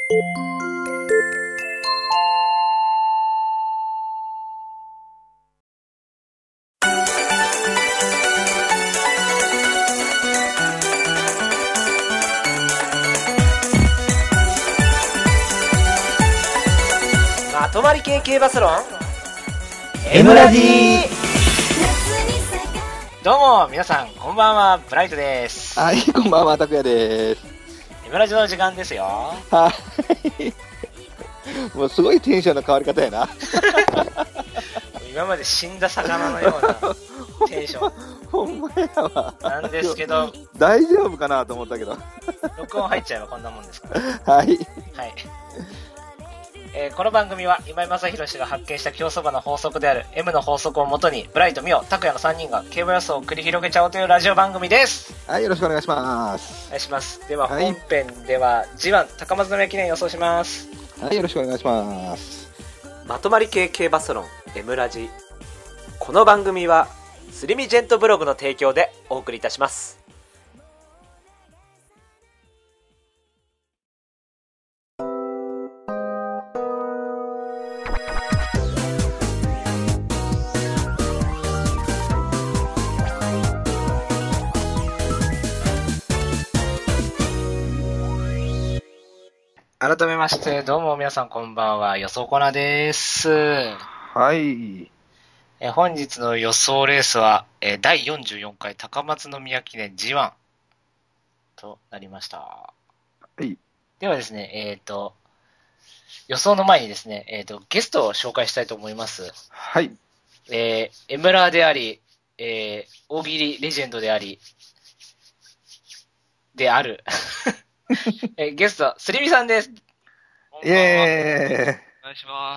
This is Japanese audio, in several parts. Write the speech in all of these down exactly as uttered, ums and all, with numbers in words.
まとまり系系バスロン M ラジー。 どうも皆さんこんばんは、ブライトです。 はい、こんばんは、たくやです。 M ラジの時間ですよ。 はいもうすごいテンションの変わり方やな今まで死んだ魚のようなテンションほんまやわなんですけど大丈夫かなと思ったけど録音入っちゃえばこんなもんですからはい、 はいえー、この番組は今井正弘氏が発見した競走馬の法則である M の法則をもとにブライト、ミオ、タクヤのさんにんが競馬予想を繰り広げちゃおうというラジオ番組です。 はい、よろしくお願いします。 お願いします。では、 はい、 本編では ジーワン 高松宮記念予想します。 はい、よろしくお願いします。 まとまり系系バスロン M ラジ。この番組はスリミジェントブログの提供でお送りいたします。改めましてどうも皆さんこんばんは、予想コーナーです。 はい、 え本日の予想レースはえだいよんじゅうよんかい高松宮記念 ジーワン となりました。 はい、 ではですね、えっ、ー、と予想の前にですね、えっ、ー、とゲストを紹介したいと思います。 はい、 えー、エムラーであり、えー、大喜利レジェンドでありであるえゲスト、すりみさんです。 イエーイ。 お願いします。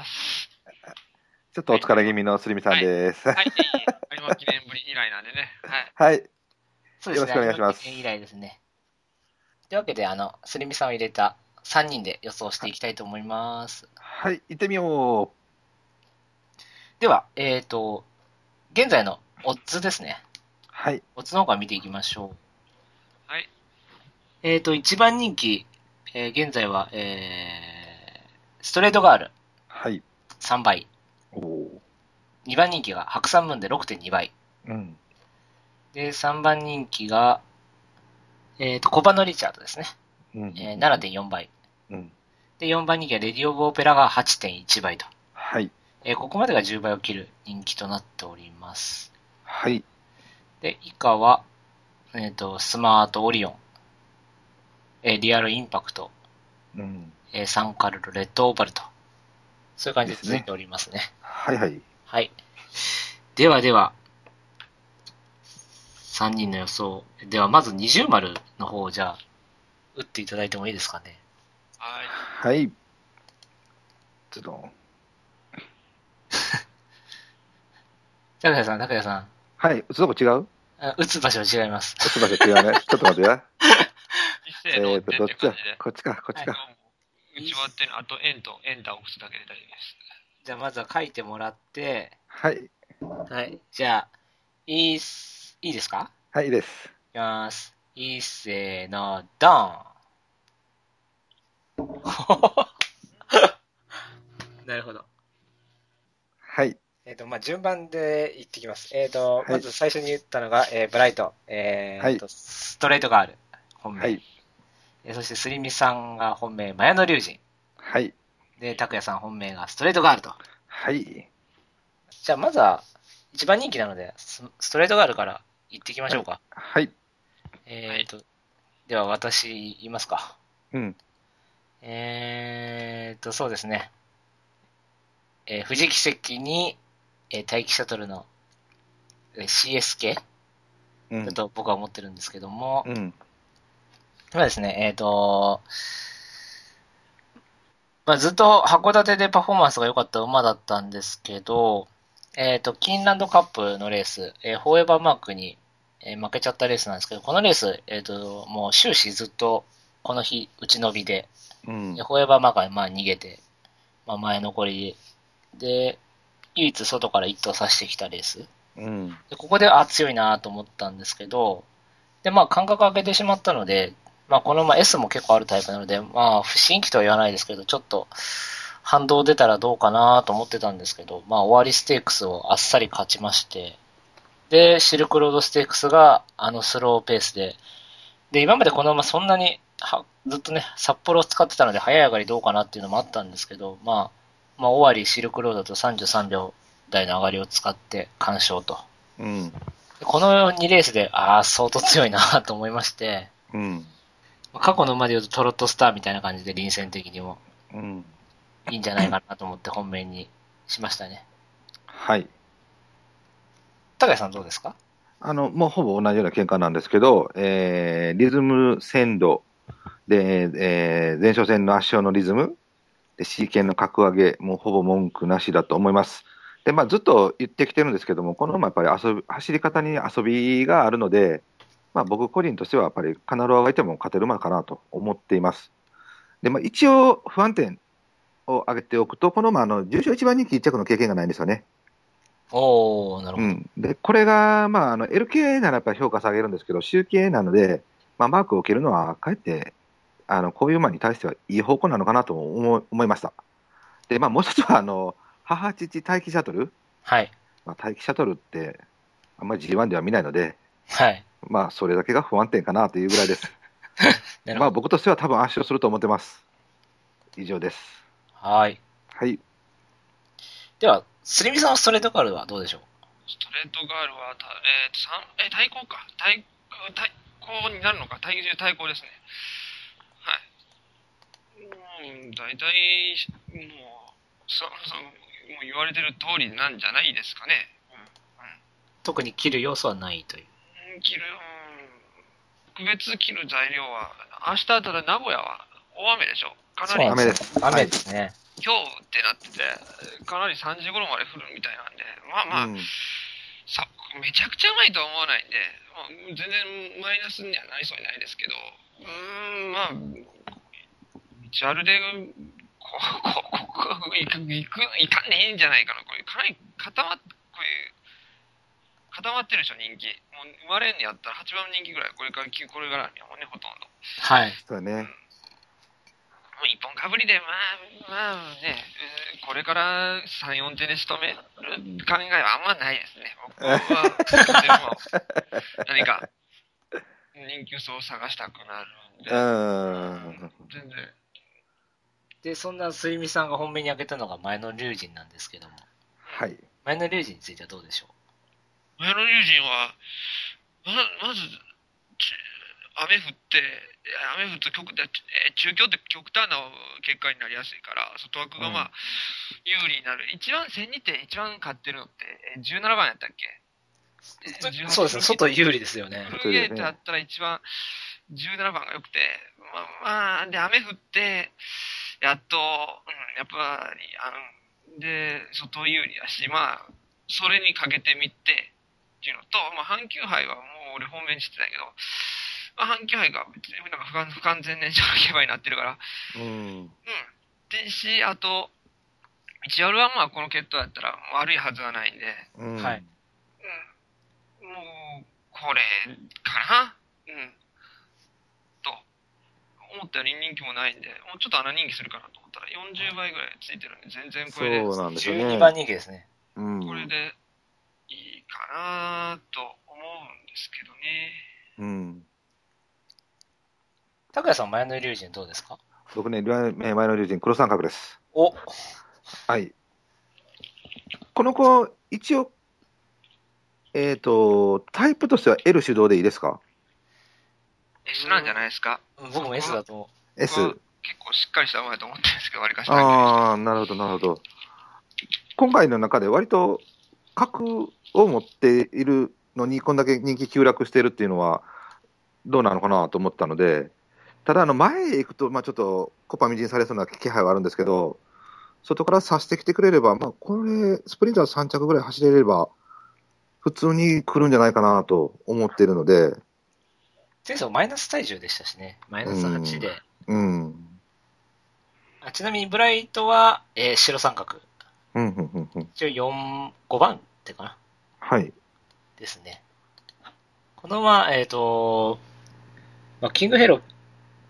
ちょっとお疲れ気味のすりみさんです。 はい、はい、有馬記念ぶり以来なんでね。 はい。はい。 そうですね。 よろしくお願いします。 有馬記念以来ですね。というわけで、あの、すりみさんを入れたさんにんで予想していきたいと思います。 はい、行ってみよう。 では、えっ、ー、と、現在のオッズですね。 はい。 オッズの方から見ていきましょう。 はい。 えっ、ー、と、いちばん人気、えー、現在は、えー、ストレートガール。 はい。 さんばい。 おー。 にばん人気が白山ムーンで ろくてんに 倍。 うん。 で、さんばん人気が、えっ、ー、と、コバのリチャードですね。 うん。 えー、ななてんよん 倍。 うん。 で、よんばん人気はレディオブオペラが はちてんいち 倍と。 はい。 えー、ここまでがじゅうばいを切る人気となっております。 はい。 で、以下は、えっ、ー、と、スマートオリオン、えー、リアルインパクト、 うん。 えー、サンカルル、レッドオーバルと。そういう感じで続いておりますね。 はいはい。 はい。ではでは、さんにんの予想。では、まず二重丸の方をじゃあ、打っていただいてもいいですかね。 はい。 はい。ちょっと。 高谷さん、高谷さん。 はい、打つとこ違う？ あ、打つ場所は違います。 打つ場所違うね。ちょっと待ってや。 ええーと、どっちだ？こっちか、こっちか。 はい、打ち終わってるの、あとエンとエンターを押すだけで大丈夫です。 じゃあ、まずは書いてもらって、 はい。 はい。じゃあ、いいっす、いいですか？ はい、いいです。 いきます。いっせーの、ドーンなるほど。 はい。 えっ、ー、と、まあ、順番で言ってきます。えっ、ー、と、 はい、 まず最初に言ったのが、えー、ブライト、えーと、はい、ストレートガール、本命。はい。えー、そして、スリミさんが本命、マヤノ龍神。 はい。 で、タクヤさん本命がストレートガールと。 はい。 じゃあ、まずは、一番人気なので、ストレートガールから言っていきましょうか。 はい。はい、 えっ、ー、と、では私言いますか。 うん。 えーと、そうですね。えー、富士奇跡に、えー、待機シャトルの、えー、シーエスケー、うん、だと僕は思ってるんですけども、うん。まあですね、えっ、ー、と、まあずっと函館でパフォーマンスが良かった馬だったんですけど、えっ、ー、と、キーンランドカップのレース、えー、フォーエバーマークに、えー、負けちゃったレースなんですけど、このレース、えっ、ー、と、もう終始ずっとこの日打ち延びで、うん、フォーエバーマークはまあ逃げて、まあ前残りで、唯一外から一頭刺してきたレース。うん、でここで、あ、強いなと思ったんですけど、で、まあ間隔空けてしまったので、 まあこの馬 S も結構あるタイプなので、まあ不新規とは言わないですけど、ちょっと反動出たらどうかなと思ってたんですけど、まあ終わりステークスをあっさり勝ちまして、で、シルクロードステークスがあのスローペースで、で、今までこの馬そんなにはずっとね、札幌を使ってたので早い上がりどうかなっていうのもあったんですけど、まあ、まあ終わりシルクロードとさんじゅうさんびょう台の上がりを使って完勝と。 うん。 このにレースで、ああ、相当強いなと思いまして、 うん。 過去の馬で言うとトロットスターみたいな感じで臨戦的にもうん。 いいんじゃないかなと思って本命にしましたね。 はい。 高谷さんどうですか？ あの、もうほぼ同じような見解なんですけど、えー、リズム鮮度で、えー、前哨戦の圧勝のリズムで、シーケンの格上げ、もうほぼ文句なしだと思います。で、まあ、ずっと言ってきてるんですけども、この馬やっぱり遊び、走り方に遊びがあるので、まあ、僕個人としてはやっぱりカナロアがいても勝てる馬かなと思っています。で、まあ、一応不安点を挙げておくと、この馬、あの、重賞一番人気一着の経験がないんですよね。 おー、なるほど。 うん。で、これが、まあ、あの、エルケー ならやっぱり評価下げるんですけど、周系なので、まあ、マークを受けるのは、かえって、あの、こういう馬に対してはいい方向なのかなと思思いました。で、まあ、もう一つは、あの、母父待機シャトル。 はい。 まあ、待機シャトルって、あんまり ジーワン では見ないので、 はい。 まあ、それだけが不安定かなというぐらいです。まあ、 なるほど。 僕としては多分圧勝すると思ってます。以上です。 はい。 はい。 では、スリミさんのストレートカールはどうでしょう？ ストレートガールは、たえーと、三え、対抗か。対、対抗になるのか。体重対抗ですね。はい。もう、大体、もう、そ、そ、もう言われてる通りなんじゃないですかね。うん。 特に切る要素はないという。 うん、切る、うん、特別切る材料は、明日ただ名古屋は大雨でしょ。かなり、 雨です雨ですね。 今日ってなってて、かなりさんじ頃まで降るみたいなんで、まあまあ、 うん、 さめちゃくちゃうまいとは思わないんで、まあ、全然マイナスにはなりそうにないですけど、うーん、まあ、道あるで、ここ、ここ、いく、いく、いかんでいいんじゃないかな。これ、かなり固まっ、これ、固まってるでしょ、人気。もう生まれんにやったらはちばん人気ぐらい、これから、これからにはもうね、ほとんど。 はい。 そうだね。 もう一本かぶりで、まあ、まあね、これからさん、よん手で仕留める考えはあんまないですね。僕は、でも、何か、人気層を探したくなるんで、 うん。 全然。 で、そんなスリミさんが本命に挙げたのが前野龍神なんですけども、 はい。 前野龍神についてはどうでしょう？ 前の友人は、ま、まず、雨降って、雨降って極端、え中京って極端な結果になりやすいから、外枠がまあ、有利になる。一番、千にて一番勝ってるのって、えじゅうななばんやったっけ？ そうですね、外有利ですよね。 フルゲートやったら一番じゅうななばんが良くて、まあ、まあ、で、雨降って、やっと、うん、やっぱり、あの、で、外有利やし、まあ、それにかけてみて、っていうのと、まあ、阪急杯はもう俺方面してたけど、まあ、阪急杯が別になんか不完不完全燃焼競馬になってるから、 うん。 うん。でし、あと、一応はまあこの決闘やったら悪いはずはないんで、 うん。 はい。 うん。もう、これ、かなうん。と、思ったより人気もないんで、もうちょっと穴人気するかなと思ったらよんじゅうばいぐらいついてるんで、全然これで、 そうなんですよね。 じゅうにばん人気ですね。 うん。 これでいいかなと思うんですけどね。 うん。 高谷さん、前野龍神どうですか？ 僕ね、前の龍神、黒三角です。 おはい。この子、一応、えっ、と、タイプとしては L 主導でいいですか？ S なんじゃないですか。 僕も S だと思う。 S。 結構しっかりした馬だと思ってるんですけど、割かしああ、なるほど、なるほど。今回の中で割と格を持っているのに、こんだけ人気急落しているっていうのは、どうなのかなと思ったので、ただ、あの前へ行くと、まあ、ちょっとコパみじんされそうな気配はあるんですけど、外から差してきてくれれば、まあ、これ、スプリンターさん着ぐらい走れれば、普通に来るんじゃないかなと思っているので、 前走マイナス体重でしたしね。マイナスはちで。 うん。 あちなみにブライトは、えー白三角。 うん、うん、うん、うん。 一応よん、ごばん手かなはい。 ですね。このまま、えっ、と、まあ、キングヘロ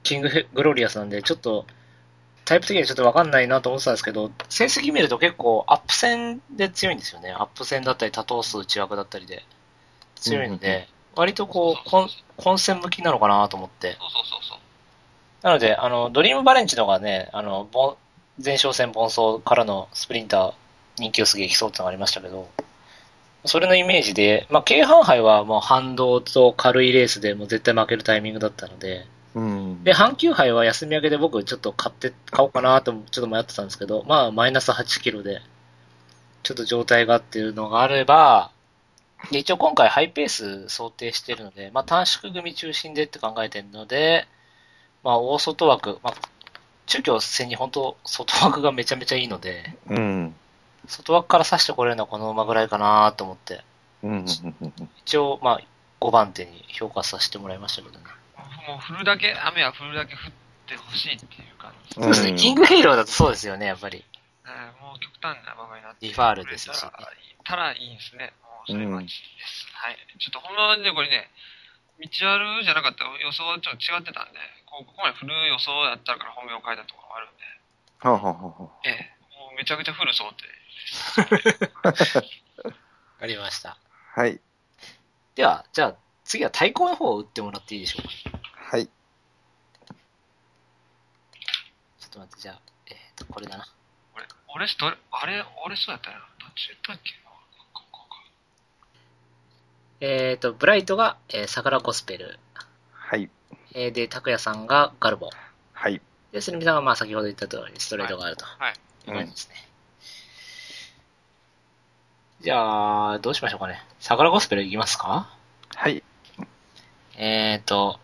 キンググロリアスなんで、ちょっと、タイプ的にはちょっとわかんないなと思ってたんですけど、成績見ると結構アップ戦で強いんですよね。アップ戦だったり、多頭数内枠だったりで強いので、うんうんうん、割とこう、混混戦向きなのかなと思って。 そうそうそうそう。 なので、あの、ドリームバレンチのがね、あの、前哨戦盆走からのスプリンター、人気薄激走ってのがありましたけど、それのイメージで、まあ、京阪杯はもう反動と軽いレースでもう絶対負けるタイミングだったので、 うん、 で、阪急杯は休み明けで僕ちょっと買って、買おうかなとちょっと迷ってたんですけど、まあ、マイナスはちキロで、ちょっと状態がっていうのがあれば、で一応今回ハイペース想定してるので、まあ、短縮組中心でって考えてるので、まあ、大外枠、まあ、中京戦に本当、外枠がめちゃめちゃいいので、 うん、 外枠から刺してこれるのはこの馬ぐらいかなと思って、 うん、 一応、まあ、ごばん手に評価させてもらいましたけどね。 もう降るだけ、雨は降るだけ降ってほしいっていう感じ。 そうですね、キングヘイローだとそうですよね、やっぱり。 うん、もう極端な場面になってリファールですし、ね。 たらいいんですね。もうそれはです。うん、はい。ちょっとほんまにね、これね、道あるじゃなかったら予想はちょっと違ってたんで、ここまで降る予想だったから本命を変えたところもあるんで。 はあ、はあはあ、 ええ、もうめちゃくちゃ降る想定です。わかりました。 はい。 では、じゃあ次は対抗の方を打ってもらっていいでしょうか。 はい。ちょっと待って、じゃあ、えっ、ー、と、これだな。 俺、俺、どれ、あれ、俺そうやったよな。どっち言ったっけな。 えっ、ー、と、ブライトが、えー、サグラゴスペル。 はい。 えー、で、拓也さんがガルボ。 はい。 で、スリミさんがまあ先ほど言った通りストレートがあると。 はい。 いう感じですね。うん、じゃあ、どうしましょうかね。サグラゴスペルいきますか？ はい。 えっ、ー、と、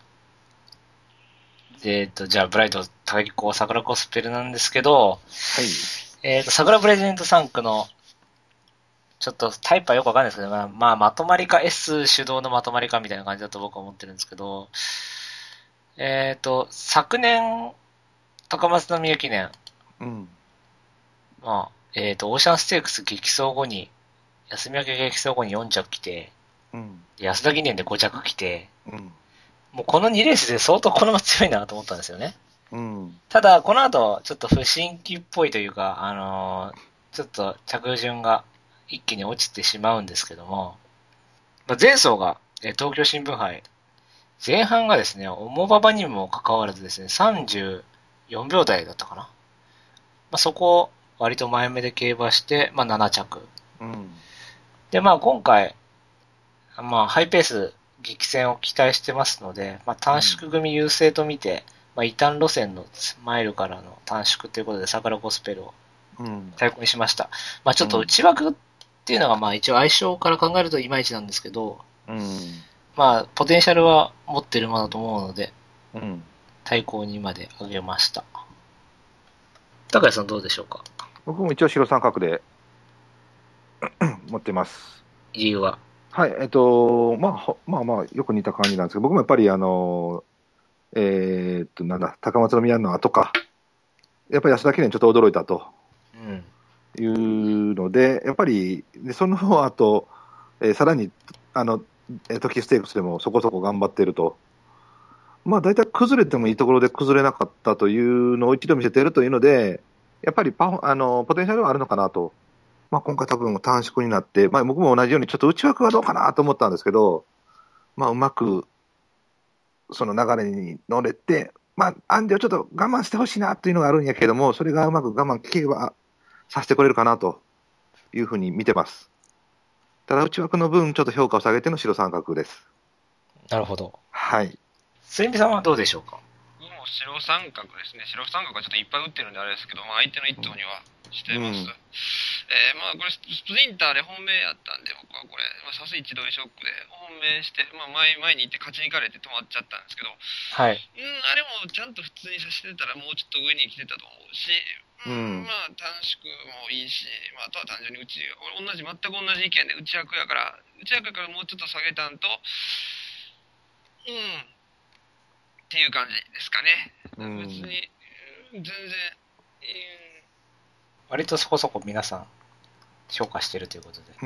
えっ、ー、と、じゃあ、ブライト、対抗サグラゴスペルなんですけど、はい。えっ、ー、と、サグラプレゼントさん区の、ちょっとタイプはよくわかんないですけど、まあ、まあ、まとまりか S 主導のまとまりかみたいな感じだと僕は思ってるんですけど、えっ、ー、と、昨年、高松宮記念、 うん。 まあ、えっ、ー、と、オーシャンステークス激走後に、休み明け激走後によん着来て、 うん、 安田記念でご着来て、 うん、 もうこのにレースで相当この馬強いなと思ったんですよね。 うん、ただ、この後、ちょっと不審期っぽいというか、あのー、ちょっと着順が一気に落ちてしまうんですけども、まあ、前走が、え東京新聞杯、前半がですね、重馬場にもかかわらずですね、さんじゅうよんびょう台だったかな。まあ、そこを割と前目で競馬して、まあ、なな着。 うん、で、 まあ、今回、まあ、ハイペース激戦を期待してますので、まあ、短縮組優勢と見て、うん、まあ、異端路線のマイルからの短縮ということで、サグラゴスペルを対抗にしました。うん、まあ、ちょっと内枠っていうのが、まあ、一応相性から考えるといまいちなんですけど、うん、まあ、ポテンシャルは持ってる馬だと思うので、うん、対抗にまで上げました。高谷さんどうでしょうか？ 僕も一応白三角で持ってます。 理由は？ はい、えっと、まあ、まあまあ、よく似た感じなんですけど、僕もやっぱり、あの、えー、っと、なんだ、高松宮の後か、やっぱり安田記念ちょっと驚いたと、うん、いうので、やっぱり、でその後、えー、さらに、あの、時ステークスでもそこそこ頑張ってると、まあ、大体崩れてもいいところで崩れなかったというのを一度見せているというので、やっぱりパあのポテンシャルはあるのかなと。まあ、今回多分短縮になって、まあ、僕も同じようにちょっと内枠はどうかなと思ったんですけど、まあ、うまくその流れに乗れて、まあ、アンデをちょっと我慢してほしいなというのがあるんやけども、それがうまく我慢聞けばさせてくれるかなというふうに見てます。ただ内枠の分ちょっと評価を下げての白三角です。 なるほど。 はい。 すみみさんはどうでしょうか？ もう白三角ですね。白三角はちょっといっぱい打ってるんであれですけど、まあ、相手の一頭にはしてます。うん、えー、まあこれスプリンターで本命やったんで、僕はこれ、まあ、さす一度ショックで本命して、まあ、前前に行って勝ちに行かれて止まっちゃったんですけど、 はい。 うん、あれもちゃんと普通にさせてたらもうちょっと上に来てたと思うし、うん、まあ短縮もいいし、まあ、あとは単純にうち、同じ、全く同じ意見で内役やから、内役やからもうちょっと下げたんと、うん、っていう感じですかね。うん、別に、全然、えー、 割とそこそこ皆さん評価してるということで。 うん。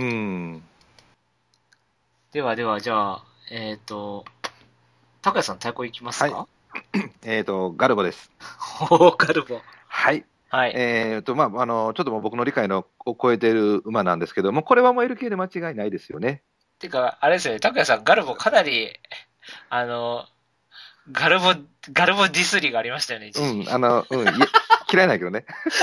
ではでは、じゃあ、えっ、ー、と、高谷さん対抗いきますか？ はい。 えっと、ガルボです。 おー、ガルボ。 はい。 はい。 えっと、まあ、あの、ちょっともう僕の理解のを超えている馬なんですけども、これはもう エルケー で間違いないですよね。 てか、あれですよね、拓也さん、ガルボかなり、あの、ガルボ、ガルボディスリがありましたよね、一時。 うん、あの、うん、い嫌いないけどね。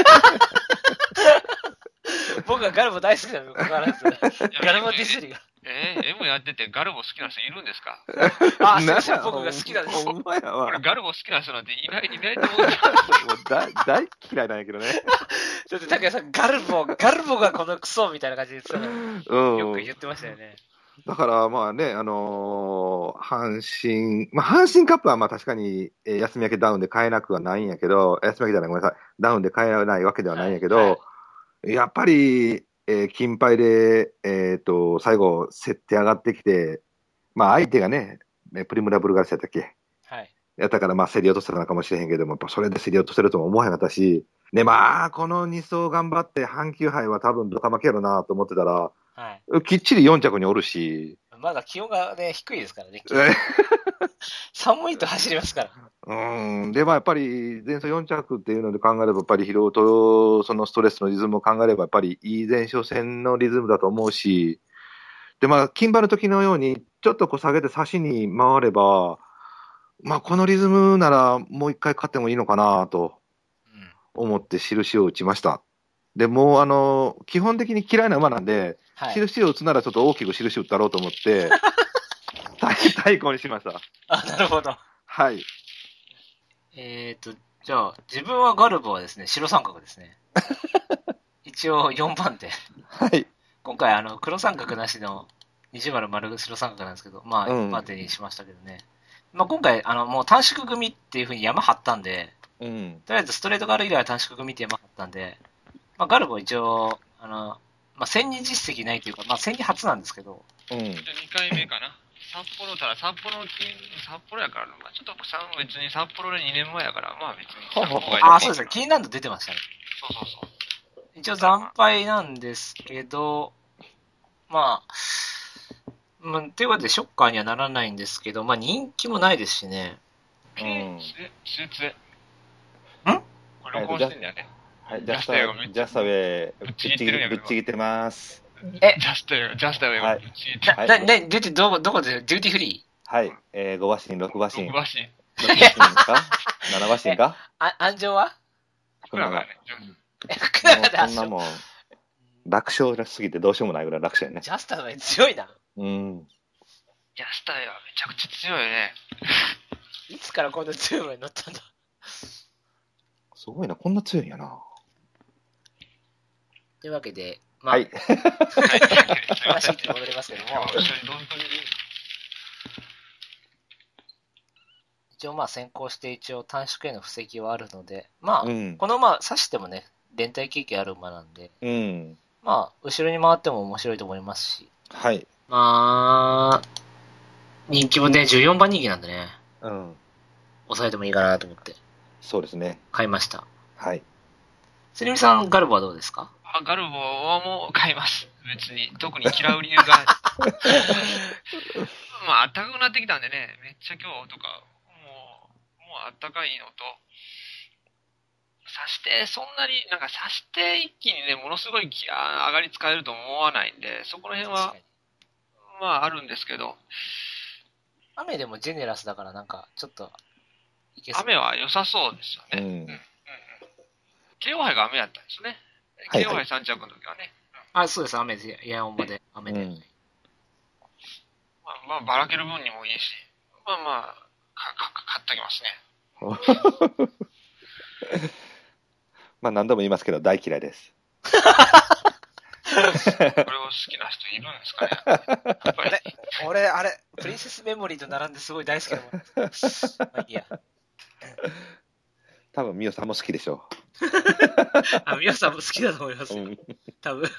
僕はガルボ大好きなのにもかかわらず、ガルボディスリが。 えー、M やっててガルボ好きな人いるんですか？ あ、すいません、僕が好きなんです。 ほんまやわ。 俺ガルボ好きな人なんていない、いないと思う。 もう大大嫌いなんやけどね。 だって、拓也さん、ガルボ、ガルボがこのクソみたいな感じで言ってたの、 うん。 よく言ってましたよね。 だからまあね、あのー阪神、まあ阪神カップはまあ確かに、えー休み明けダウンで買えなくはないんやけど、休み明けじゃない、ごめんなさい、ダウンで買えないわけではないんやけど、 はいはやっぱり、えー金牌で、えっと、最後、競って上がってきて、まあ相手がね、ねプリムラブルガルシアだっけはい。 やったからまあ競り落としたのかもしれへんけども、やっぱそれで競り落とせるとも思わへんかったし、でまあ、このに走頑張って阪急杯は多分ドカ負けやろなと思ってたら、 はい。 きっちりよん着におるし、 まだ気温がね、低いですからね。 え寒いと走りますから。 うん。で、まあ、やっぱり、前走よん着っていうので考えれば、やっぱり疲労と、そのストレスのリズムを考えれば、やっぱりいい前哨戦のリズムだと思うし、で、まあ、金馬の時のように、ちょっとこう下げて差しに回れば、まあ、このリズムならもう一回勝ってもいいのかなと思って印を打ちました。で、もう、あの、基本的に嫌いな馬なんで、 はい。 印を打つならちょっと大きく印打ったろうと思って、対抗にしました。 あ、なるほど。 はい。 えーと、じゃあ、自分はガルボはですね、白三角ですね。一応よんばん手。 はい。 今回、あの、黒三角なしのにじゅう丸丸白三角なんですけど、まあ、 うんよんばん手にしましたけどね。まあ、今回、あの、もう短縮組っていう風に山張ったんで、 うん。 とりあえずストレートガル以外は短縮組って山張ったんで、まあ、ガルボ一応、あの、まあ、戦に実績ないというか、まあ、戦に初なんですけど、 うん。 にかいめかな。札幌たら札幌の札幌やから、まあ、ちょっとさん別に札幌でにねんまえやから、まあ別にした方がいいああ、そうですね、キーランド出てましたね。 そうそうそう。 一応惨敗なんですけど、まあ、まあ、ということでショッカーにはならないんですけど、まあ人気もないですしね。 うん。 え、手術。んこれ録音してんだよね。 はい、ジャスタウェイ、ジャスタウェイ、ぶっちぎってるぶっちぎってます。 えジャスタウェイ、ジャスタウェイをぶっちぎってな、な、な、出てどこ、どこで、デューティーフリーはい、えー、ご馬身、ろく馬身。 ろく馬身。 ろく馬身か ?なな 馬身かあ、安城は福永ね。 福永でそんなもん、楽勝らしすぎてどうしようもないぐらい楽勝やね。 ジャスタウェイ強いな。 うん。 ジャスタウェイはめちゃくちゃ強いね。 いつからこんな強いのに乗ったんだ。 すごいな、こんな強いんやな。 というわけで、まあ、 はい。 話に戻りますけども、一応まあ先行して一応短縮への布石はあるので、まあ、うん、この馬刺してもね、連帯経験ある馬なんで、 うん、 まあ、後ろに回っても面白いと思いますし、 はい。 まあ、人気もね、じゅうよんばん人気なんでね、 うん。 抑えてもいいかなと思って。 そうですね。買いました。 はい。 つりみさん、ガルボはどうですか？ あ、ガルボはもう買います。別に。特に嫌う理由が。まあ、暖かくなってきたんでね、めっちゃ今日とか、もう、もう暖かいのと、刺して、そんなに、なんか刺して一気にね、ものすごい上がり使えると思わないんで、そこら辺は、まああるんですけど。 雨でもジェネラスだからなんか、ちょっといけそう。雨は良さそうですよね。うん。うんうん、ケーオー 杯が雨やったんですね。ケーオー 杯さん着の時はね。 うん、あ、そうです、雨で、いや、ほんまで、雨で。うん、 まあ、まあ、ばらける分にもいいし、まあまあ、か、か、買っておきますね。まあ何度も言いますけど、大嫌いです。 これを好きな人いるんですかね。やっぱり俺、俺、あれ、プリンセスメモリーと並んですごい大好きなもん。まあいいや。 多分、ミオさんも好きでしょう。あ、ミオさんも好きだと思いますよ。うん、多分。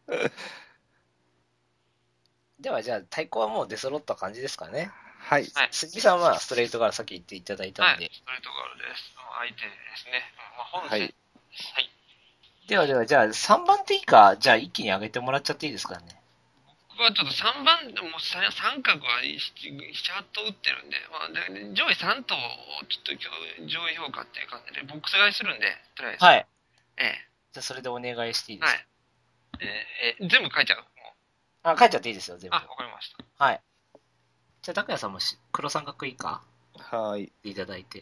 では、じゃあ、対抗はもう出揃った感じですかね。 はい。 杉さんはストレートガールさっき言っていただいたんで。 はい、ストレートガールです。相手ですね。まあ、本戦。 はい。 はい。ではでは、じゃあさんばん手以下、じゃあ一気に上げてもらっちゃっていいですかね。 僕はちょっとさんばん、もうさ三角はなな、はち頭打ってるんで、まあ、で上位さん頭をちょっと今日上位評価っていう感じで、ボックス買いするんで、とりあえず。 はい。 ええ。 じゃあそれでお願いしていいですか？ はい。えー、え全部書いちゃう。もうあ、書いちゃっていいですよ、全部。 あ、わかりました。 はい。じゃあ、拓也さんもし黒三角いいかはい。 いただいて。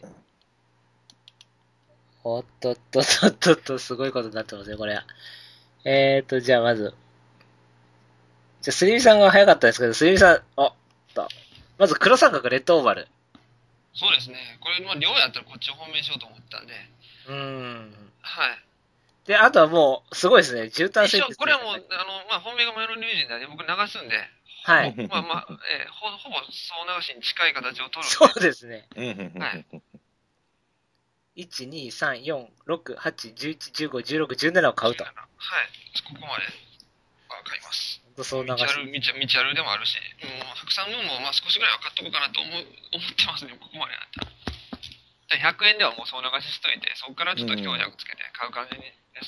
おっとっとっとっとっと、すごいことになってますね、これ。えーと、じゃあまず。じゃあ、すりみさんが早かったですけど、すりみさん、あ、と。まず黒三角レッドオーバル。 そうですね。これ、まあ、量やったらこっちを本命しようと思ったんで。 うーん。 はい。 で、あとはもう、すごいですね。絨毯一応、 戦術。 これはもう、あの、まあ、本命がマヨの龍神なんで、僕流すんで、 はい。 まあまあ、えーほ、ほぼ総流しに近い形を取るんで。 そうですね。 はい。 いち、に、さん、よん、ろく、はち、じゅういち、じゅうご、じゅうろく、じゅうななを買うと。 はい。ここまで、あ買います。 ほんとそう流道あし。 る、道道あるでもあるし、もう、白山分も、まあ、少しぐらいは買っとこうかなと思う、思ってますね、ここまでやったら。ひゃくえんではもう総流ししといて、そこからちょっと強弱つけて買う感じです。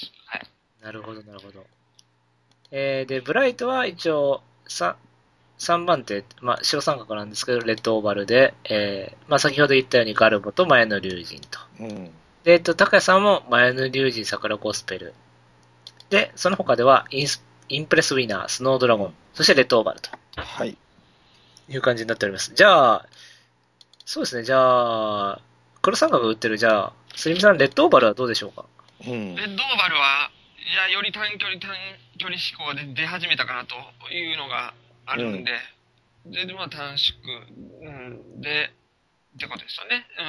はい。 なるほど、なるほど。えー、で、ブライトは一応、さ、さんばん手、まあ、白三角なんですけど、レッドオーバルで、えー、まあ、先ほど言ったようにガルボとマヤの龍神と。 うん。 で、えっと、高谷さんもマヤの龍神桜ゴスペル。で、その他ではインス、インプレスウィナー、スノードラゴン、うん、そしてレッドオーバルと。 はい。 いう感じになっております。じゃあ、そうですね、じゃあ、黒三角打ってる、じゃあ、スリムさん、レッドオーバルはどうでしょうか？ うん、レッドオーバルは、いや、より短距離、短距離思考で出始めたかなというのがあるんで、うん、で、まあ短縮、うん、で、ってことですよね。うん、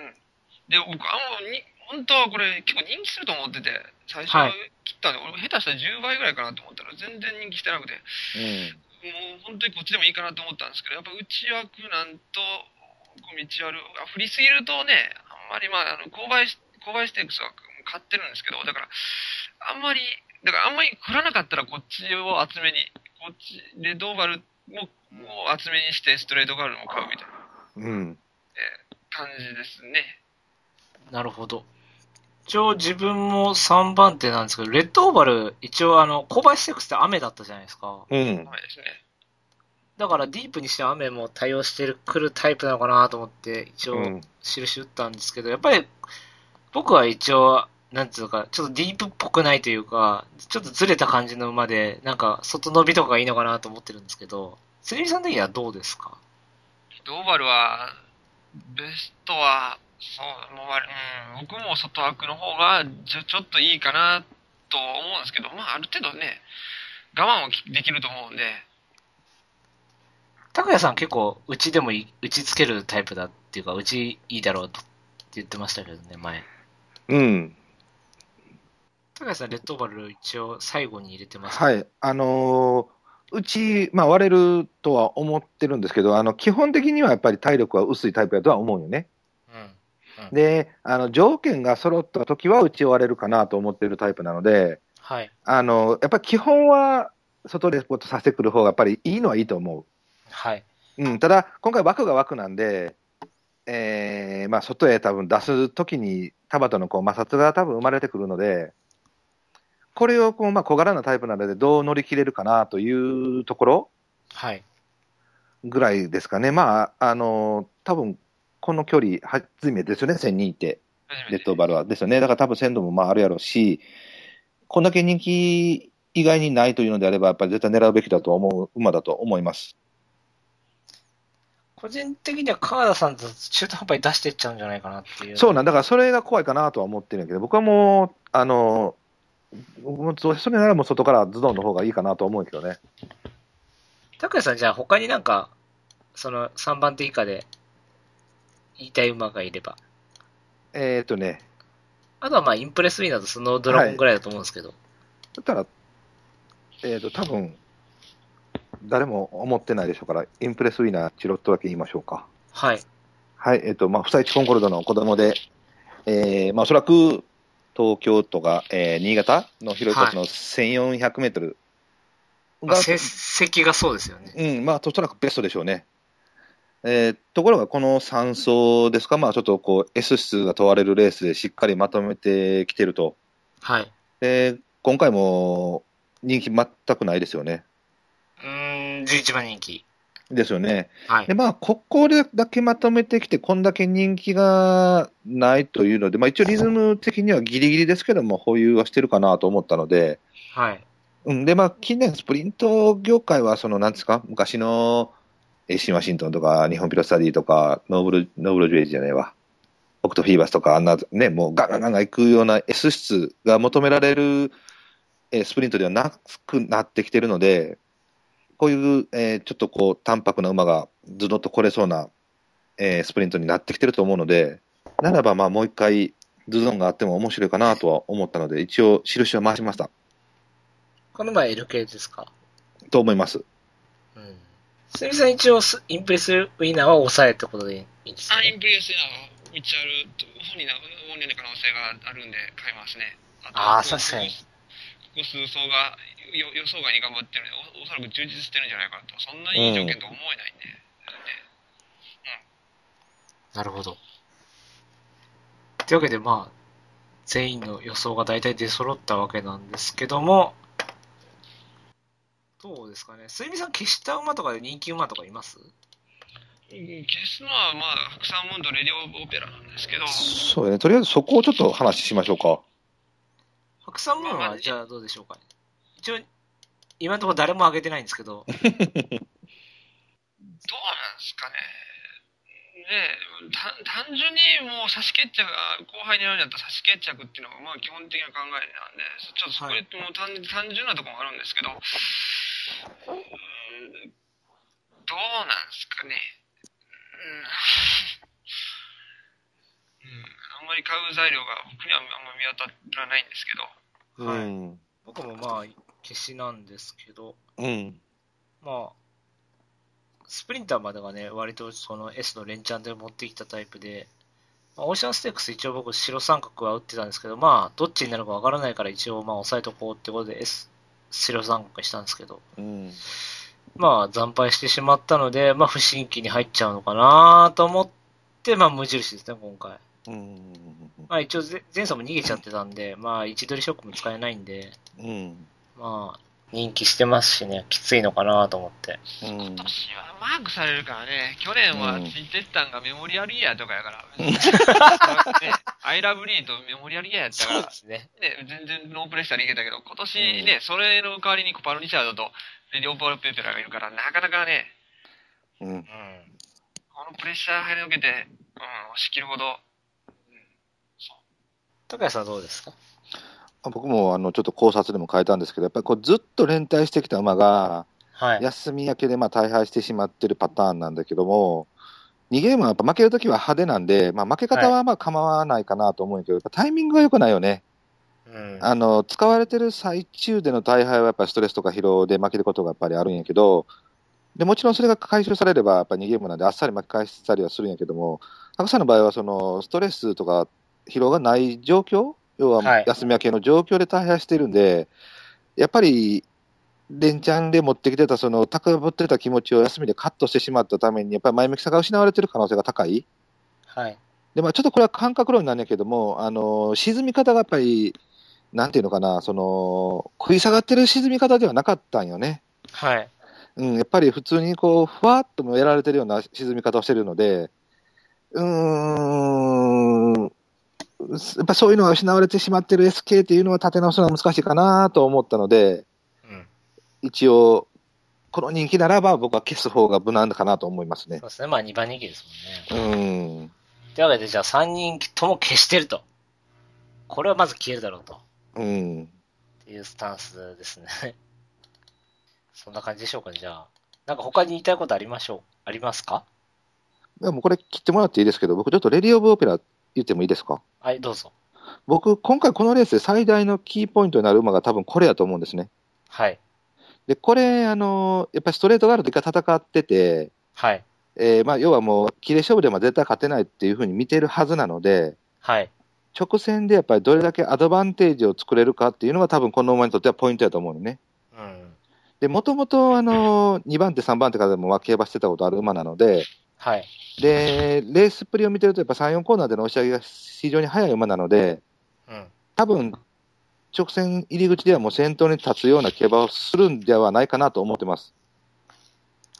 うん。で、僕、あんまに、本当はこれ結構人気すると思ってて、最初切ったんで、はい、俺下手したらじゅうばいぐらいかなと思ったら全然人気してなくて、うん、もう本当にこっちでもいいかなと思ったんですけど、やっぱ内枠なんと、道ある、振りすぎるとね、あんまりまあ、あの、勾配、勾配ステークスは買ってるんですけど、だから、あんまり、だからあんまり振らなかったらこっちを厚めに、こっちでドーバルももう厚めにしてストレートガールも買うみたいな、うん、えー、感じですね。 なるほど。一応自分もさんばん手なんですけど、レッドオーバル、一応あの、勾配ステークスって雨だったじゃないですか。 うん。 雨ですね。 だからディープにして雨も対応してくるタイプなのかなと思って、一応印打ったんですけど、やっぱり僕は一応、なんていうか、ちょっとディープっぽくないというか、ちょっとずれた感じの馬で、なんか外伸びとかがいいのかなと思ってるんですけど、スリミさん的にはどうですか？ ドーバルは、ベストは、そう、もう、うん、僕も外枠の方がちょ、ちょっといいかなと思うんですけど、まあある程度ね、我慢はできると思うんで。 拓也さん結構、うちでも打ちつけるタイプだっていうか、うちいいだろうとって言ってましたけどね、前。 うん。 高橋さん、レッドオーバル一応最後に入れてます、 ね、はい。あのー、うち、まあ割れるとは思ってるんですけど、あの、基本的にはやっぱり体力は薄いタイプだとは思うよね。うん。うん、で、あの、条件が揃った時はうち割れるかなと思ってるタイプなので、 はい。 あの、やっぱり基本は外でポッとさせてくる方がやっぱりいいのはいいと思う。 はい。 うん。ただ、今回枠が枠なんで、えー、まあ外へ多分出す時に田端のこう摩擦が多分生まれてくるので、これをこう、まあ、小柄なタイプなので、どう乗り切れるかなというところぐらいですかね。まあ、あの、多分この距離、初めてですよね、せんにって、レッドバルは。ですよね。だから多分鮮度もまああるやろうし、こんだけ人気以外にないというのであれば、やっぱり絶対狙うべきだと思う馬だと思います。 個人的には川田さんと中途半端に出していっちゃうんじゃないかなっていう。 そうなんだから、それが怖いかなとは思ってるんだけど、僕はもう、あの、それならもう外からズドンの方がいいかなと思うけどね。 拓也さん、じゃあ他になんか、そのさんばん手以下で言いたい馬がいれば。 えーっとね。 あとはまあ、インプレスウィナーとスノードラゴンぐらいだと思うんですけど。はい、 だったら、えーっと、多分、誰も思ってないでしょうから、インプレスウィナー、チロッとだけ言いましょうか。 はい。 はい、えーっと、まあ、ふさいちコンコルドの子供で、えー、まあ、おそらく、東京とか、えー、新潟の広い土地のせんよんひゃくメートルが、 まあ、成績がそうですよね。 うん、まあ、おそらくベストでしょうね。えー、ところが、このさん走ですか、まあ、ちょっとこう S 質が問われるレースでしっかりまとめてきてると。 はい。 で、今回も人気全くないですよね。 うーじゅういちばん人気。 ですよね。 はい。 で、まあ、ここでだけまとめてきて、こんだけ人気がないというので、まあ一応リズム的にはギリギリですけども、保有はしてるかなと思ったので、 はい。 うん。で、まあ、近年スプリント業界は、その、なんですか、昔の、エーシーワシントンとか、日本ピロスタディとか、ノーブル、ノーブルジュエージじゃないわ。オクトフィーバスとか、あんなね、もうガンガンガンガン行くような S 質が求められる、えースプリントではなくなってきてるので、こういう、えーちょっとこう、淡白な馬がずどっと来れそうな、えースプリントになってきてると思うので、ならばまあもう一回、ズドンがあっても面白いかなとは思ったので、一応、印を回しました。 この前 エルケー ですか？ と思います。 うん。すみさん一応ス、インプレスウィナーは抑えってことでいいんですかあ、イね？ ンプレスな道あると本人の本人の可能性があるんで買いますね。 ああ、 とそうですね。 ここ数層がよ予想外に頑張ってるのでお、おそらく充実してるんじゃないかなと。そんなにいい条件とは思えないんで。 なるほど。というわけで、まあ、全員の予想が大体出揃ったわけなんですけども、どうですかね。すみさん消した馬とかで人気馬とかいます？ うん消すのは、まあ、白山ムーンとレディオオペラなんですけど、 そうね。とりあえずそこをちょっと話しましょうか。 白山ムーンまあまあはじゃあどうでしょうか。一応、今のところ誰も挙げてないんですけど、 どうなんですかね。ねえ、た単純にもう差し決着が、後輩になるんだったら差し決着っていうのが、まあ基本的な考えなんで、ちょっとそこでもう単単純なところもあるんですけど、うーんどうなんですかね。うん、うん、あんまり買う材料が僕にはあんま見当たらないんですけど、 はいうん。 僕もまあ、消しなんですけど、 うん。 まあ、スプリンターまでがね、割とその S の連チャンで持ってきたタイプで、まあ、オーシャンステークス一応僕白三角は打ってたんですけど、まあ、どっちになるかわからないから一応まあ押さえとこうってことで S、白三角にしたんですけど、 うん。 まあ、惨敗してしまったので、まあ、不審期に入っちゃうのかなと思って、まあ、無印ですね、今回。 うん。 まあ、一応ぜ、前走も逃げちゃってたんで、まあ、位置取りショックも使えないんで、 うん。 まあ、人気してますしね、きついのかなと思って。 うん。 今年はマークされるからね、去年はうんついてったんがメモリアルイヤーとかやから、ね、アイラブリーとメモリアルイヤーやったかそうら、 ですね。 ね、全然ノープレッシャーでいけたけど、今年ね、それの代わりにコパル・リチャードとレディオ・ポール・ペペラがいるから、なかなかね、 うん。 うん。 このプレッシャー跳ねのけて、うん、押し切るほど、 高谷さんどうですか？ 僕もあのちょっと考察でも変えたんですけど、やっぱりこうずっと連帯してきた馬が、 はい。 休み明けでまあ大敗してしまってるパターンなんだけども、にゲームはやっぱ負けるときは派手なんで、まあ、負け方はまあ構わないかなと思うんやけど、やっぱタイミングが良くないよね。 うん。 あの使われてる最中での大敗はやっぱストレスとか疲労で負けることがやっぱりあるんやけど、でもちろんそれが回収されれば、やっぱにゲームなんであっさり巻き返したりはするんやけども、白さんの場合はそのストレスとか疲労がない状況、要ははい休み明けの状況で大敗しているんで、やっぱり連チャンで持ってきてた、その高ぶってた気持ちを休みでカットしてしまったために、やっぱり前向きさが失われてる可能性が高い。 はい。 で、まあ、ちょっとこれは感覚論になるんやけども、あの沈み方がやっぱり、なんていうのかな、その食い下がってる沈み方ではなかったんよね。 はい。 うん、やっぱり普通にこう、ふわっともやられてるような沈み方をしてるので、うーん、やっぱそういうのが失われてしまってる エスケー っていうのは立て直すのは難しいかなと思ったので、 うん。 一応、この人気ならば僕は消す方が無難かなと思いますねそう。ですね。まあにばん人気ですもんね。 うん。 というわけで、じゃあさんにんとも消してると。これはまず消えるだろうと。 うん。 っていうスタンスですね。そんな感じでしょうか、じゃあ。なんか他に言いたいことありましょうありますか？ でもこれ切ってもらっていいですけど、僕ちょっとレディオブオペラ言ってもいいですか？ はい、どうぞ。 僕、今回このレースで最大のキーポイントになる馬が多分これやと思うんですね。 はい。 で、これ、あの、やっぱりストレートガールと一回戦ってて、 はい。 えーまあ、要はもう、切れ勝負でも絶対勝てないっていうふうに見てるはずなので、 はい。 直線でやっぱりどれだけアドバンテージを作れるかっていうのが多分この馬にとってはポイントやと思うのね。 うん。 で、もともとあの、にばん手、さんばん手からでも競馬してたことある馬なので、 はい。 で、レースっぷりを見てるとやっぱさん、よんコーナーでの押し上げが非常に速い馬なので、 うん。 多分、直線入り口ではもう先頭に立つような競馬をするんではないかなと思ってます。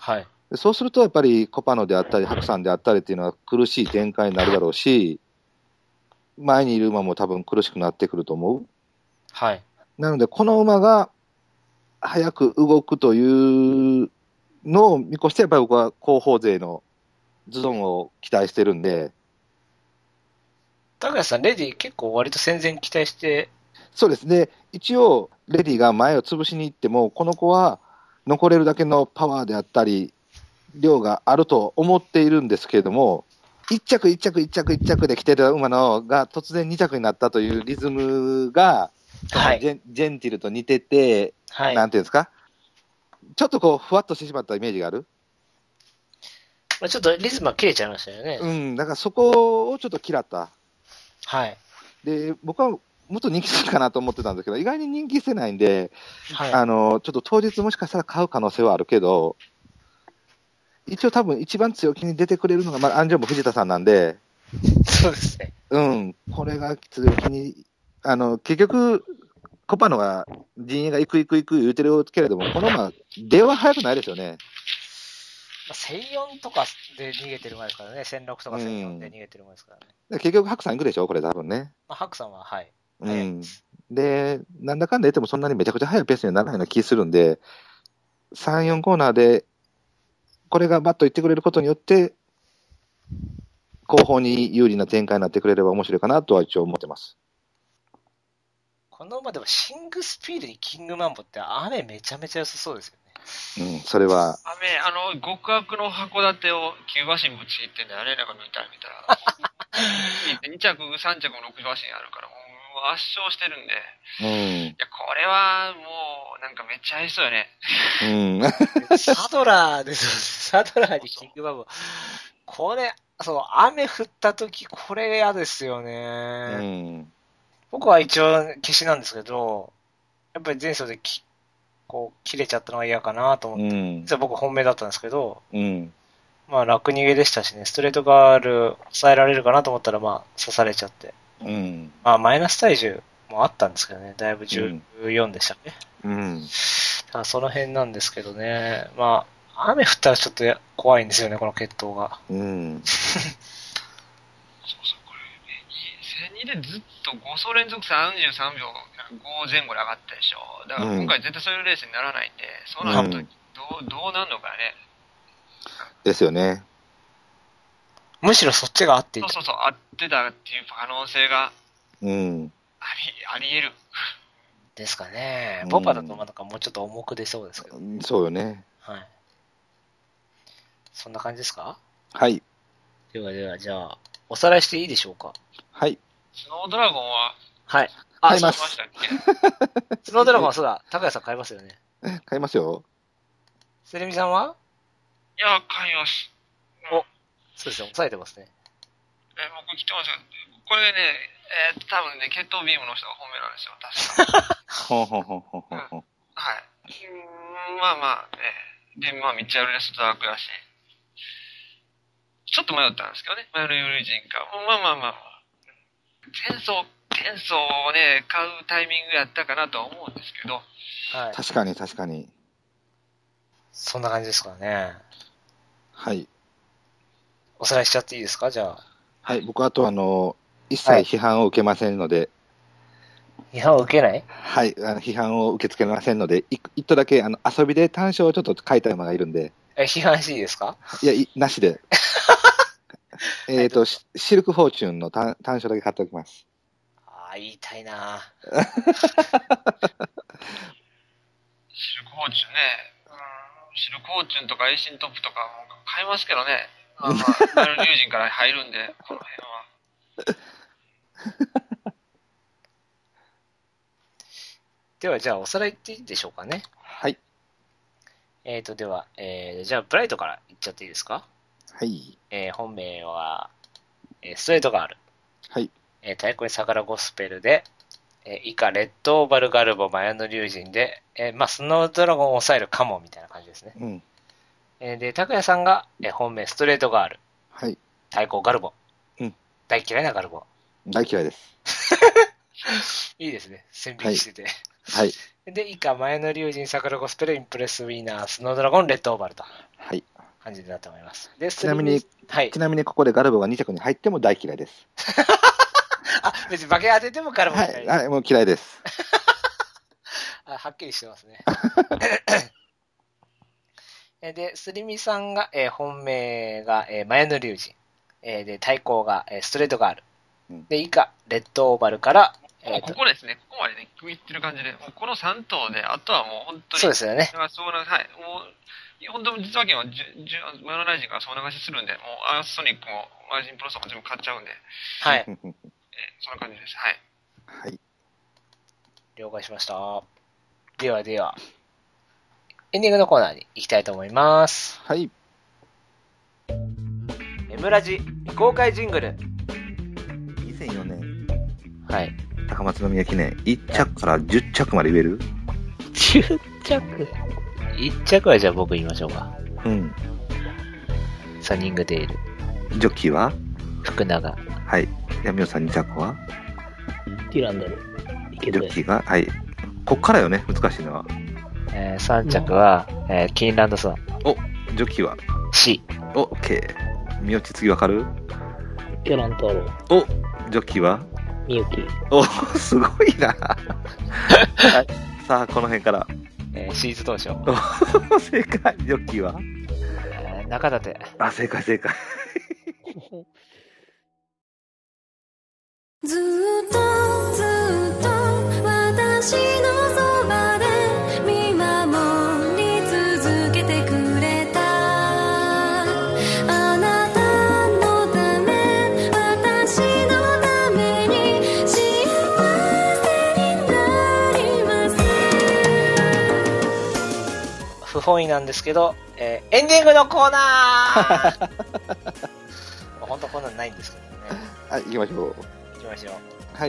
はい。 でそうすると、やっぱりコパノであったり、白山であったりっていうのは苦しい展開になるだろうし、前にいる馬も多分苦しくなってくると思う。 はい。 なので、この馬が早く動くというのを見越して、やっぱり僕は後方勢のズドンを期待してるんで、 高橋さん、レディ結構割と戦前期待して、 そうですね、一応、レディが前を潰しに行っても、この子は残れるだけのパワーであったり、量があると思っているんですけれども、一着一着一着一着で来てた馬のが突然二着になったというリズムが、 はいジェンジェンティルと似てて、 はい。 なんていうんですか、ちょっとこう、ふわっとしてしまったイメージがある。 まあちょっとリズムは切れちゃいましたよね。 うん、だからそこをちょっと嫌った。 はい。 で、僕はもっと人気するかなと思ってたんですけど、意外に人気してないんで、 はい。 あの、ちょっと当日もしかしたら買う可能性はあるけど、一応多分一番強気に出てくれるのが、まあ、アンジョンも藤田さんなんで、 そうですね。 うん、これが強気に、あの、結局、コパノが陣営が行く行く行く言うてるけれども、この馬、出は早くないですよね。 まあ、せんよんとかで逃げてる前ですからね。せんろくとかせんよんで逃げてる前ですからね。 で結局、白さん行くでしょ、これ多分ね。 まあ、ハクさんは、はい。 うん。で、なんだかんだ言ってもそんなにめちゃくちゃ速いペースにはならないような気するんで、さん、よんコーナーで、これがバッと行ってくれることによって、後方に有利な展開になってくれれば面白いかなとは一応思ってます。 この馬でもシングスピードにキングマンボって雨めちゃめちゃ良さそうですよね。 うん、それは。 雨、あの、極悪の函館をきゅう馬身ぶち切ってんだよね、なんか見たら見たら。に着、さん着もろく馬身あるから、もう圧勝してるんで。 うん。 いや、これはもう、なんかめっちゃ合いそうよね。 うん。 サドラーですよ。サドラーにキングマンボ。これ、そう、雨降った時、これ嫌ですよね。 うん。 僕は一応消しなんですけど、やっぱり前走でき、こう、切れちゃったのが嫌かなと思って。 うん実は僕本命だったんですけど、 うん。 まあ楽逃げでしたしね、ストレートガール抑えられるかなと思ったら、まあ刺されちゃって。 うん。 まあマイナス体重もあったんですけどね、だいぶじゅうよんでしたね。 うん。 だからその辺なんですけどね、まあ、雨降ったらちょっとや怖いんですよね、この決闘が。 うん。 そうそう、これ、せんにでずっとご走連続さんじゅうさんびょうご前後で上がったでしょ。だから今回絶対そういうレースにならないんで、そうなるとどう、どうなるのかね。 ですよね。 むしろそっちが合っていた。 そうそうそう、合ってたっていう可能性がうん。 あり、あり得る。 ですかねう。んボパだとまだかもうちょっと重く出そうですけど。 そうよね。 はい。そんな感じですか？ はい。 ではでは、じゃあ、おさらいしていいでしょうか？ はい。 スノードラゴンは、 はい。 買いま。 しますしたっけ？ スノードラゴンはそうだ、高谷さん買いますよね。 買いますよ。 セレミさんはいや、買います。 お、そうですね、抑えてますね。 え、僕来てますよ。これね、えー、多分ね、血統ビームの人が本命なんですよ、確か。 ほんほんほんほんほんほん。 はい。うーん、まあまあ、ね。で、まあ、ミッチャルレストダークだし。ちょっと迷ったんですけどね。マイルユリジンか。まあまあまあ。前走、前走をね、買うタイミングやったかなとは思うんですけど。 はい。 確かに確かに。 そんな感じですかね。 はい。 おさらいしちゃっていいですか？じゃあ。 はい。僕はあとあの、一はい切批判を受けませんので、 批判を受けない？ はい。あの批判を受け付けませんので、い一頭だけあの遊びで単勝をちょっと書いた馬がいるんで、 え、批判していいですか？ いや、いなしで。えっと、シシルクフォーチュンの単単勝だけ買っておきます。 ああ、言いたいなシルクフォーチュンね。うん、シルクフォーチュンとかエイシントップとかも買いますけどね。まあまあ、マイルリュウジンから入るんで、この辺は。 では、じゃあ、おさらいっていいでしょうかね。 はい。 えーと、では、えー、じゃあ、ブライトからいっちゃっていいですか？ はい。 えー、本命は、えー、ストレートガール。 はい。 えー、太鼓にサガラゴスペルで、えー、以下、レッドオーバルガルボ、マヤノリュウジンで、えー、まあ、スノードラゴンを抑えるカモみたいな感じですね。 うん。 えー、で、拓也さんが、えー、本命ストレートガール。 はい。 太鼓ガルボ。 うん。 大嫌いなガルボ。 大嫌いです。 いいですね。線引きしてて。 はい。 で、以下、前の龍神、桜ゴスペル、インプレスウィーナー、スノードラゴン、レッドオーバルと。 はい。 感じだと思います。で、 ちなみに、 はい、 ちなみにここでガルボがに着に入っても大嫌いです。 あ、別に馬券当ててもガルボ嫌いです。 はい、はい、もう嫌いです。 あ、はっきりしてますね。で、スリミさんが、えー、本命が、えー、マヤノ龍神。えー、で、対抗が、えー、ストレートガール。うん、で、以下、レッドオーバルから、 えー、ここですね、ここまでね、区切ってる感じで、このさん頭で、あとはもう本当に。 そうですよね。 そうな、はい。もう、本当、実は件は、マヨライジンから総流しするんで、もう、アースソニックも、マージンプロスも全部買っちゃうんで。 はい。 えー、そんな感じです。はい。 はい。 了解しました。ではでは、エンディングのコーナーに行きたいと思います。 はい。 エムラジ未公開ジングル。 にせんよねん。 はい。 高松宮記念、いっ着からじゅっ着まで言える ? じゅっ 着いっ着はじゃあ僕言いましょうか。 うん。 サニングデール。 ジョッキーは福永。 はい。ヤミオさんに着はティランダル。 ジョッキーが、はい。こっからよね、難しいのは。 えー、さん着は、うん、えー、キーンランドソン。 お、ジョッキーは C。 お、オッケー。みよち次わかるキャラン太郎。 お、ジョッキーはみゆき。 お、すごいな。はい、さあ、この辺から。 えー、シーズ当初。 正解、ジョッキーは、 えー、中立。 あ、正解、正解。 ずっと、ずっと、私のそばで見守り続けてくれた。あなたのため、私のために幸せになります。 不本意なんですけど、えー、エンディングのコーナー本当こんなんないんですけどね。 はい、行きましょう。 行きましょう。 はい。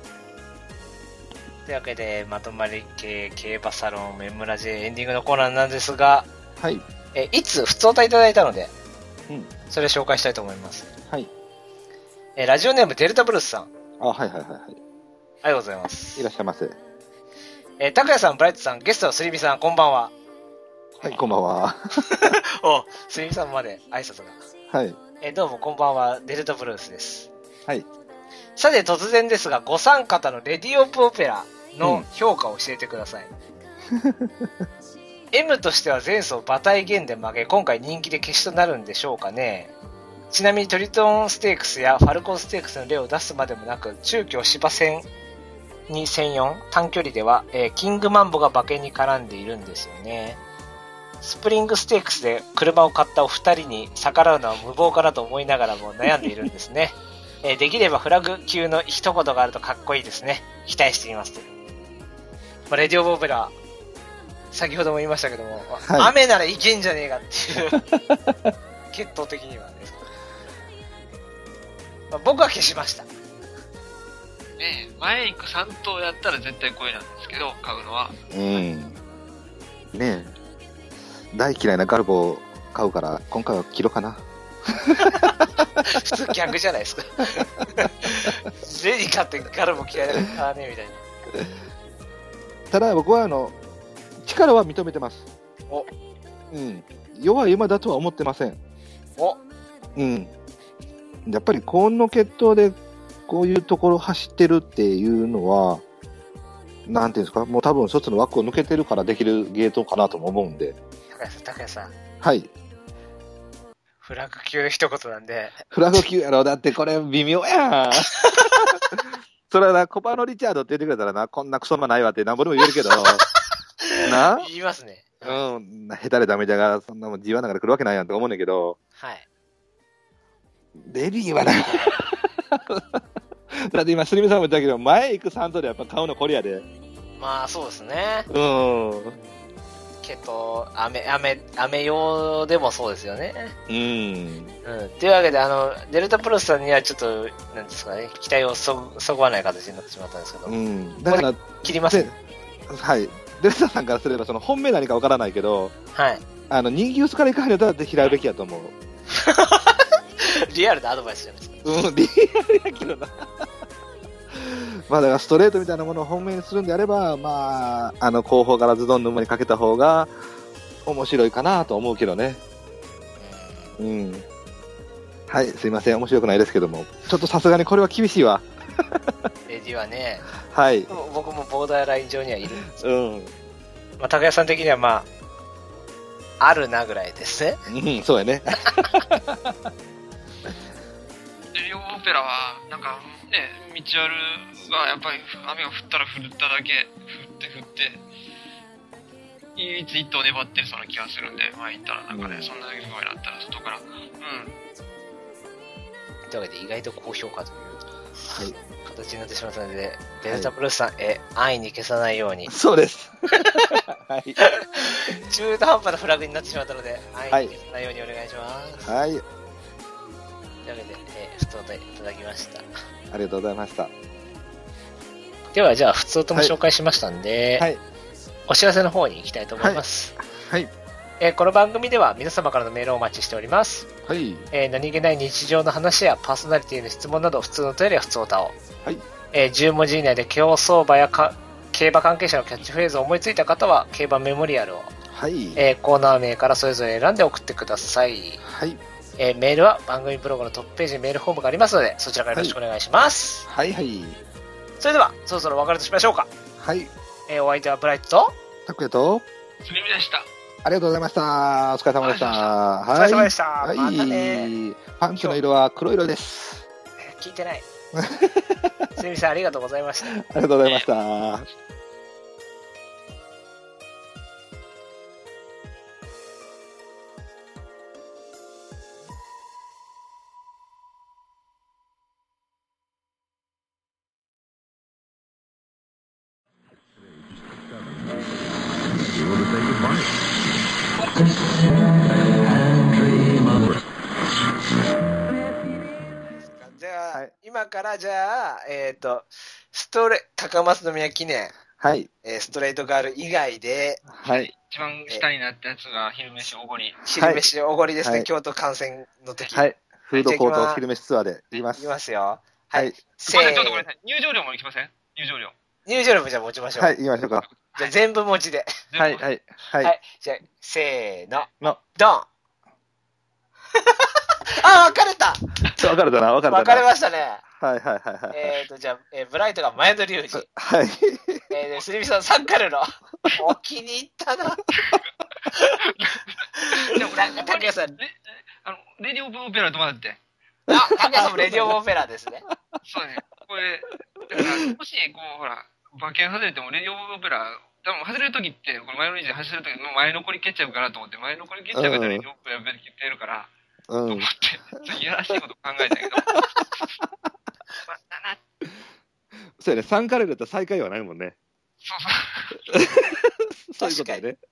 というわけで、まとまり系競馬サロンメムラジエンディングのコーナーなんですが、 はい。 えいつ普通歌いただいたので、 うん、 それを紹介したいと思います。 はい。 えラジオネームデルタブルースさん。 あ、はいはいはいはい。 ありがとうございます。 いらっしゃいませ。 え拓也さん、ブライトさん、ゲストのスリミさん、こんばんは。 はい、こんばんは。 お、スリミさんまで挨拶が。はい。 えどうもこんばんは、デルタブルースです。 はい。 さて突然ですが、ご参加のレディオプオペラの評価を教えてください。うん、M としては前走馬体減で曲げ、今回人気で決しとなるんでしょうかね。ちなみにトリトンステークスやファルコンステークスの例を出すまでもなく、中京芝戦にせんよん短距離では、えー、キングマンボが馬券に絡んでいるんですよね。スプリングステークスで車を買ったお二人に逆らうのは無謀かなと思いながらも悩んでいるんですね。えー、できればフラグ級の一言があるとかっこいいですね。期待していますと。まあ、レディオオペラ、先ほども言いましたけども、はい、雨ならいけんじゃねえかっていう決闘的にはです、まあ、僕は消しました。ねえ、前行くさん頭やったら絶対これなんですけど、買うのは。 うん。ねえ。大嫌いなガルボを買うから、今回はキロかな。 普通逆じゃないですか。レディ買ってガルボ嫌いだから買わねえみたいな。 ただ僕はあの力は認めてます。 お、 うん、弱い馬だとは思ってません。 お、 うん、やっぱり高温の決闘でこういうところ走ってるっていうのは、なんていうんですか、もう多分一つの枠を抜けてるからできるゲートかなとも思うんで。 高谷さん、高谷さん。 はい。 フラグ級一言なんで。 フラグ級やろ、だってこれ微妙やん。それはな、コパのリチャードって言ってくれたらな、こんなクソ馬ないわってなんぼでも言えるけど、な言いますね。 うん、下手でダメじゃが、そんなもん ジーワン だから来るわけないやんと思うねんけど、 はい。 デビーはな、だって今、スリムさんも言ったけど、前行くさん頭でやっぱ買うのこれやで。 まあ、そうですね。 うん。 けど、雨、雨、雨用でもそうですよね。 うん。 うん。というわけで、あの、デルタプロスさんにはちょっと、なんですかね、期待をそ、そぐわない形になってしまったんですけど。 うん。だから、 切りますね。 はい。デルタさんからすれば、その本命何かわからないけど、 はい。 あの、人気薄からいかはんやったら拾うべきやと思う。 リアルなアドバイスじゃないですか。 うん、リアルやけどな。 まあだからストレートみたいなものを本命にするんであれば、まあ、あの後方からズドンの馬にかけた方が面白いかなと思うけどね。うん。はい、すいません。面白くないですけども。ちょっとさすがにこれは厳しいわ。 レディはね、 はい。 僕もボーダーライン上にはいるんですよ。 うん。 まあ、高谷さん的にはまあ、あるなぐらいですね。 うん、そうやね。 レディオオペラは、なんかね、道あるがやっぱり雨が降ったら降っただけ、降って降って、唯一一頭粘ってるそうな気がするんで、前行ったらなんかね、 うんそんな具合だったら外から、うん。 というわけで意外と高評価というはい。 形になってしまったので、ベルタブルースさん、え、安易に消さないように、 そうです。はい。 中途半端なフラグになってしまったので、安易に消さないようにお願いします。 はい。 というわけで、えー、普通でいただきました。 ありがとうございました。 では、じゃあ、普通とも紹介しましたんで、 はい。 お知らせの方に行きたいと思います。 はい。 えーこの番組では皆様からのメールをお待ちしております。 はい。 えー何気ない日常の話やパーソナリティの質問など、普通のトイレや普通歌を、 はい。 えーじゅう文字以内で競走馬やか競馬関係者のキャッチフレーズを思いついた方は、競馬メモリアルを、 はい。 えーコーナー名からそれぞれ選んで送ってください。 はい。 えーメールは番組ブログのトップページにメールフォームがありますので、そちらからよろしくお願いします。 はい。はい。 それでは、そろそろお別れとしましょうか。 はい。 えーお相手はブライトと、 たくやと、 すみみでした。 ありがとうございました。お疲れ様でした。 お疲れ様でした。 はい。 またね。 パンツの色は黒色です。 えー聞いてない。すみさんありがとうございました。 ありがとうございました。 じゃあ、 はい今からじゃあ、えっ、と、ストレ、高松宮記念、 はい。 えーストレートガール以外で、 はい。 一番下になったやつが昼飯おごり。 昼飯おごりですね、 はい京都観戦の時。 はい。フードコーじゃあ行きますト昼飯ツアーで行きます。 いきますよ。ははいい。 せごめんなさい、ちょっとごめんーなさい。入場料も行きません入場料。 入場料もじゃあ持ちましょう。 はい、行きましょうか。 じゃあ全部持ちで。 はい、 い。 はい、 は。 はいい。 じゃあ、せーの。 の、 ドンあ、分かれた分かれたな、分かれたな。 分かれましたね。 はい、はい、はい、はい。 えっ、と、じゃあ、えーブライトが前田隆二。 はい。 えー、で、スリミさん、サンカルロ。お気に入ったな。 でも、 なんか、竹谷さん、 レあの、レディオオペラとまだって。 あ、竹谷さんもレディオオペラですね。 そうだね。これ、だから、もし、こう、ほら、馬券外れても、レディオオペラ、多分外れるときって、これ前の日で走るときの前残り蹴っちゃうかなと思って、前残り蹴っちゃうからレディオオペラ別に切ってるから、 うんと思っ。て、ちょっといやらしいこと考えたけど。まあ、だな、 そうやね、さんカレーだったら最下位はないもんね。 そうそう。 そういうことだよね。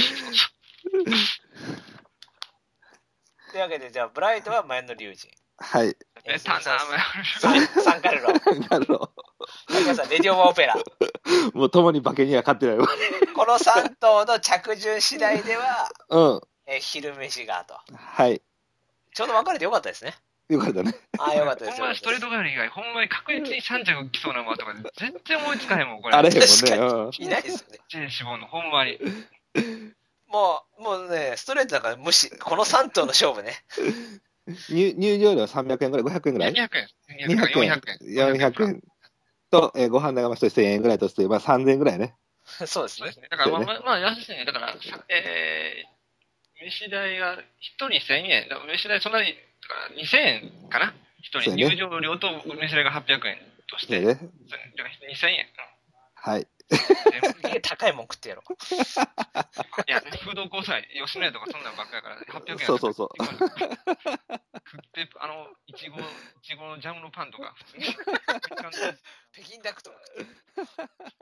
というわけで、じゃあ、ブライトは前野隆二。 はい。 え、たな、 サ前ンサンカルロ。 なるほど。 竹谷さん、レディオオペラ。 もう共に馬券には勝ってないわ。 このさん頭の着順次第では、 うん。 えー昼飯がと。 はい。 ちょうど分かれてよかったですね。 よかったね。 ああ、よかったですよ。 ほんまにストレートガール以外、ほんまに確実にさん着来そうな馬とかで全然思いつかへんもん、これ。 あれへんもん確かね。うん。 いないですよね。 チェーン脂肪の、ほんまに。 もう、もうね、ストレートだから無視。このさん頭の勝負ね。 入入場料さんびゃくえんぐらい、ごひゃくえんぐらいにひゃくえん。 にひゃくえん。 よんひゃくえん。 よんひゃくえん。と、えーご飯代がましてせんえんぐらいとして、まあさんぜんえんぐらいね。 そうですねそうで。すね。だから、まあ、まあ、まあ、安いね。だから、さえー、飯代がひとりせんえん。だから飯代そんなに、だからにせんえんかなひとりそうやね入場料と飯代がはっぴゃくえんとして。 でね。 だからにせんえん。 はい。 うん全部すげえ高いもん食ってやろう。 いや、フードコース内、吉野家とかそんなんばっかりから、はっぴゃくえん。 そうそうそう食って、あの、いちご、いちごのジャムのパンとか、普通に。 北京ダックとか食って